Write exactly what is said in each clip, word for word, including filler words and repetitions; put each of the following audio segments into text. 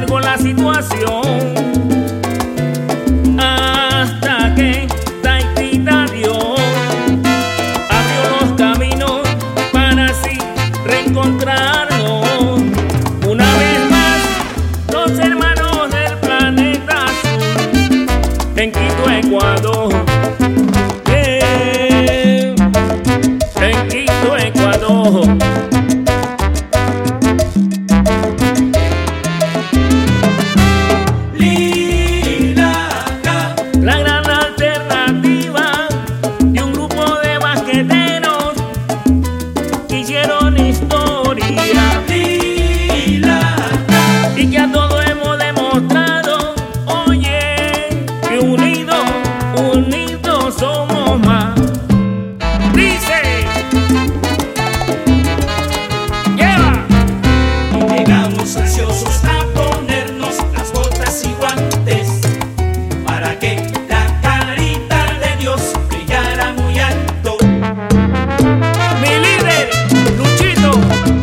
postergó la situación hasta que Taitita Dios abrió los caminos para así reencontrarnos una vez más, los hermanos del planeta azul en Quito, Ecuador. Eh, en Quito, Ecuador. La gran alternativa de un grupo de basqueteros que hicieron historia y que a todos hemos demostrado, oye, que unidos, unidos somos más. Dice, lleva. Y llegamos ansiosos a ponernos las botas y guantes para que la carita de Dios brillara muy alto. Mi líder, Luchito.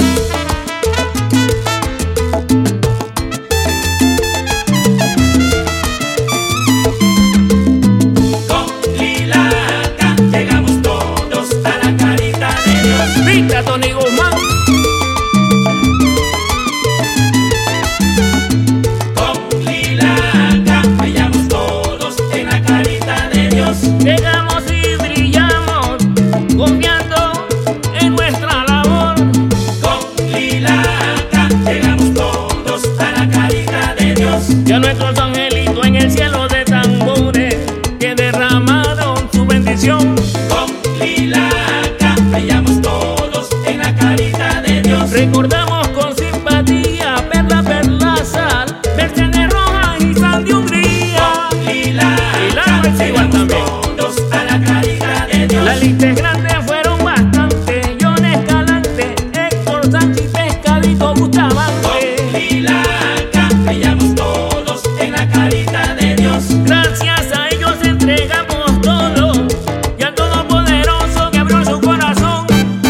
Con Lilaca llegamos todos a la carita de Dios. Vista, Tony Guzmán. Con Lilaca brillamos todos en la carita de Dios. Llegamos y brillamos, confiando en nuestra labor. Con Lilaca llegamos todos a la carita de Dios. Ya nuestros angelitos en el cielo de tambores que derramaron su bendición. Con Lilaca brillamos todos en la carita de Dios. Recordamos con simpatía Perla, Perla, Sal, Mercedes Rojas y Sal de Hungría. Lilaca Lilaca es igual llegamos también. todos a la carita de Dios. Las listas grandes fueron bastantes: John Escalante, Héctor Sánchez, Pescadito, Bustamante. Con Lilaca brillamos todos en la carita de Dios. Gracias a ellos entregamos todo y al Todopoderoso que abrió su corazón.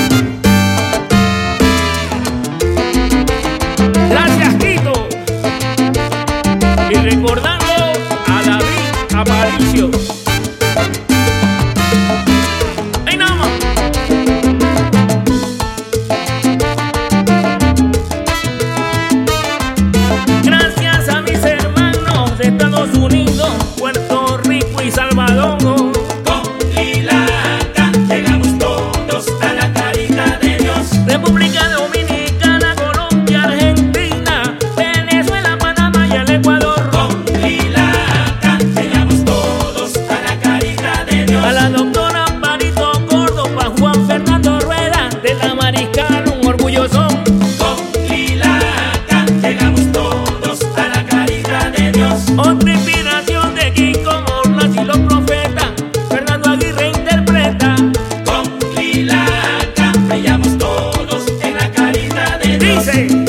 Gracias, Quito. Y recordando a David Aparicio. ¡Ay, nada más! Gracias a mis hermanos de Estados Unidos, Puerto Rico y Salvador. Con Lilaca llegamos todos a la carita de Dios. República Dominicana, Colombia, Argentina, Venezuela, Panamá y el Ecuador. Con Lilaca llegamos todos a la carita de Dios. A la doctora Amparito Córdoba, Juan Fernando Rueda, de la Mariscal, un orgulloso. Con Lilaca llegamos todos a la carita de Dios. Otra inspiración de Kiko Morlas y los profetas, Fernando Aguirre interpreta. Con Lilaca brillamos todos en la carita de Dios. Dice.